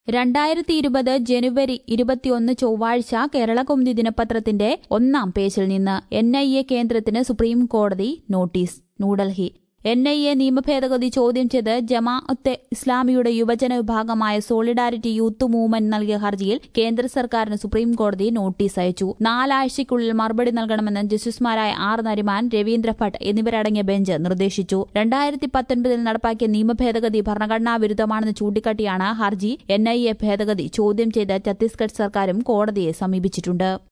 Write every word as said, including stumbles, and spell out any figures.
രണ്ടായിരത്തി ഇരുപത് ജനുവരി ഇരുപത്തിയൊന്ന് ചൊവ്വാഴ്ച കേരളകൗമുദി ദിനപത്രത്തിന്റെ ഒന്നാം പേജിൽ നിന്ന് എൻ ഐ എ കേന്ദ്രത്തിന് സുപ്രീം കോടതി notice. New Delhi N I A നിയമഭേദഗതി ചോദ്യം ചെയ്ത് ജമാഅത്തെ ഇസ്ലാമിയുടെ യുവജന വിഭാഗമായ സോളിഡാരിറ്റി യൂത്ത് മൂവ്മെന്റ് നൽകിയ ഹർജിയിൽ കേന്ദ്ര സർക്കാരിന് സുപ്രീം കോടതി നോട്ടീസ് അയച്ചു. നാലാഴ്ചയ്ക്കുള്ളിൽ മറുപടി നൽകണമെന്ന് ജസ്റ്റിസുമാരായ ആർ നരിമാൻ, രവീന്ദ്ര ഭട്ട് എന്നിവരടങ്ങിയ ബെഞ്ച് നിർദ്ദേശിച്ചു. രണ്ടായിരത്തി പത്തൊൻപതിൽ നടപ്പാക്കിയ നിയമഭേദഗതി ഭരണഘടനാ വിരുദ്ധമാണെന്ന് ചൂണ്ടിക്കാട്ടിയാണ് ഹർജി. എൻ ഐ എ ഭേദഗതി ചോദ്യം ചെയ്ത് ഛത്തീസ്ഗഡ് സർക്കാരും കോടതിയെ സമീപിച്ചിട്ടുണ്ട്.